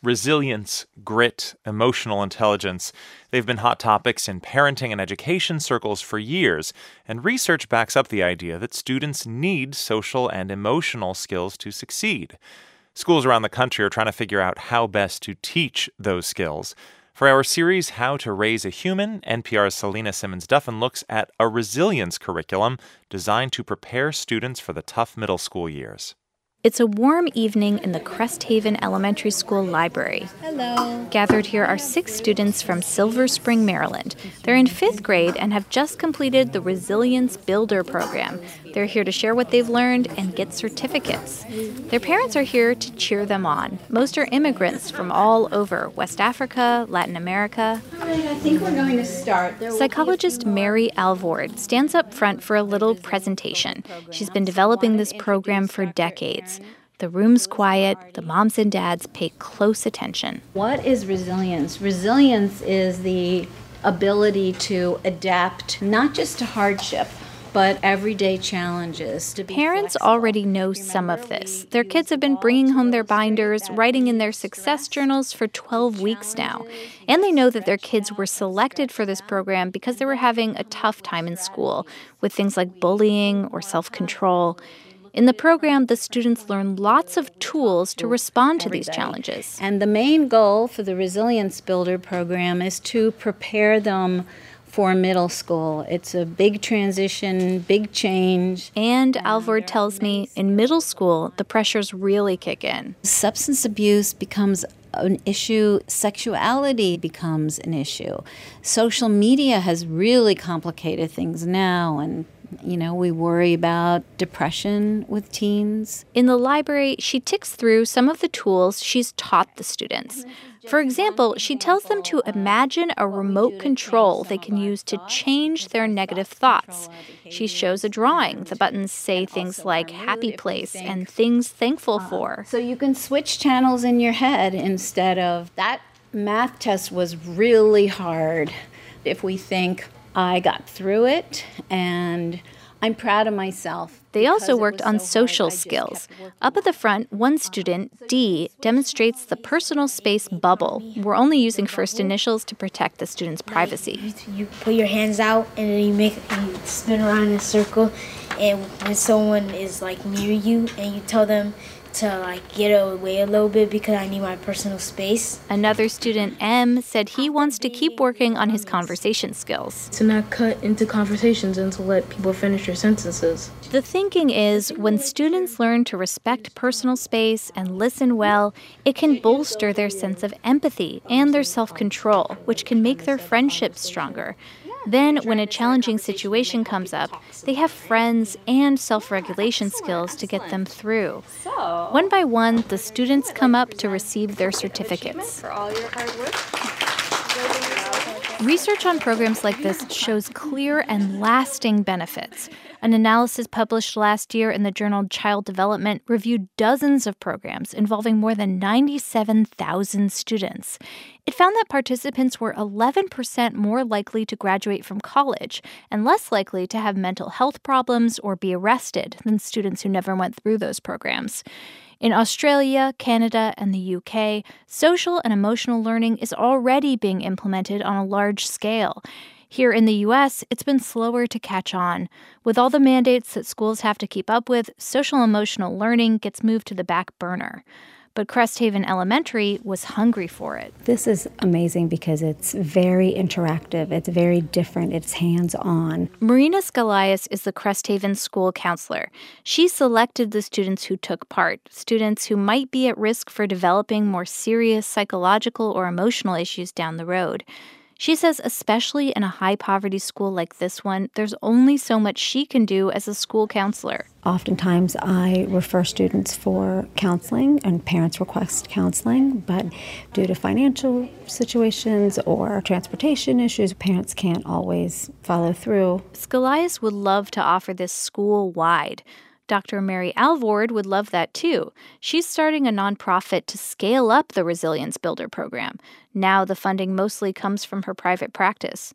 Resilience, grit, emotional intelligence. They've been hot topics in parenting and education circles for years, and research backs up the idea that students need social and emotional skills to succeed. Schools around the country are trying to figure out how best to teach those skills. For our series, How to Raise a Human, NPR's Selena Simmons-Duffin looks at a resilience curriculum designed to prepare students for the tough middle school years. It's a warm evening in the Crest Haven Elementary School library. Hello. Gathered here are 6 students from Silver Spring, Maryland. They're in 5th grade and have just completed the Resilience Builder program. They're here to share what they've learned and get certificates. Their parents are here to cheer them on. Most are immigrants from all over West Africa, Latin America. All right, I think we're going to start. Psychologist Mary Alvord stands up front for a little presentation. She's been developing this program for decades. The room's quiet. The moms and dads pay close attention. What is resilience? Resilience is the ability to adapt not just to hardship, but everyday challenges. Parents already know some of this. Their kids have been bringing home their binders, writing in their success journals for 12 weeks now. And they know that their kids were selected for this program because they were having a tough time in school with things like bullying or self-control. In the program, the students learn lots of tools to respond to these challenges. And the main goal for the Resilience Builder program is to prepare them for middle school. It's a big transition, big change. And Alvord tells me in middle school, the pressures really kick in. Substance abuse becomes an issue. Sexuality becomes an issue. Social media has really complicated things now, and we worry about depression with teens. In the library, she ticks through some of the tools she's taught the students. For example, she tells them to imagine a remote control they can use to change their negative thoughts. She shows a drawing. The buttons say things like happy place and things thankful for. So you can switch channels in your head instead of, that math test was really hard. If we think, I got through it, and I'm proud of myself. They also worked on social skills. Up at the front, one student, Dee, demonstrates the personal space bubble. We're only using first initials to protect the student's privacy. You put your hands out, and then you spin around in a circle, and when someone is near you, and you tell them to get away a little bit because I need my personal space. Another student, M, said he wants to keep working on his conversation skills. To not cut into conversations and to let people finish their sentences. The thinking is when students learn to respect personal space and listen well, it can bolster their sense of empathy and their self-control, which can make their friendships stronger. Then, when a challenging situation comes up, they have friends and self-regulation skills to get them through. One by one, the students come up to receive their certificates. Research on programs like this shows clear and lasting benefits. An analysis published last year in the journal Child Development reviewed dozens of programs involving more than 97,000 students. It found that participants were 11% more likely to graduate from college and less likely to have mental health problems or be arrested than students who never went through those programs. In Australia, Canada, and the UK, social and emotional learning is already being implemented on a large scale. Here in the U.S., it's been slower to catch on. With all the mandates that schools have to keep up with, social and emotional learning gets moved to the back burner. But Crest Haven Elementary was hungry for it. This is amazing because it's very interactive. It's very different. It's hands-on. Marina Scalias is the Crest Haven school counselor. She selected the students who took part, students who might be at risk for developing more serious psychological or emotional issues down the road. She says especially in a high-poverty school like this one, there's only so much she can do as a school counselor. Oftentimes I refer students for counseling and parents request counseling, but due to financial situations or transportation issues, parents can't always follow through. Scalias would love to offer this school-wide. Dr. Mary Alvord would love that too. She's starting a nonprofit to scale up the Resilience Builder program. Now the funding mostly comes from her private practice.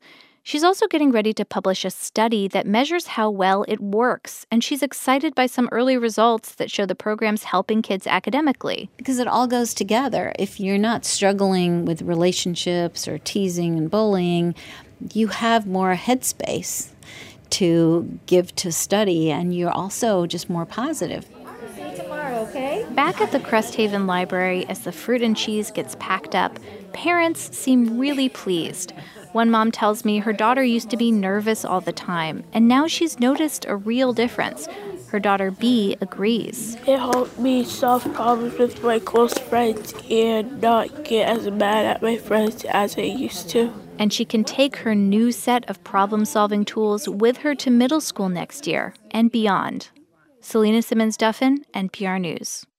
She's also getting ready to publish a study that measures how well it works, and she's excited by some early results that show the program's helping kids academically. Because it all goes together. If you're not struggling with relationships or teasing and bullying, you have more headspace to give to study, and you're also just more positive. See you tomorrow, okay? Back at the Cresthaven Library, as the fruit and cheese gets packed up, parents seem really pleased. One mom tells me her daughter used to be nervous all the time, and now she's noticed a real difference. Her daughter B agrees. It helped me solve problems with my close friends and not get as mad at my friends as I used to. And she can take her new set of problem-solving tools with her to middle school next year and beyond. Selena Simmons-Duffin, NPR News.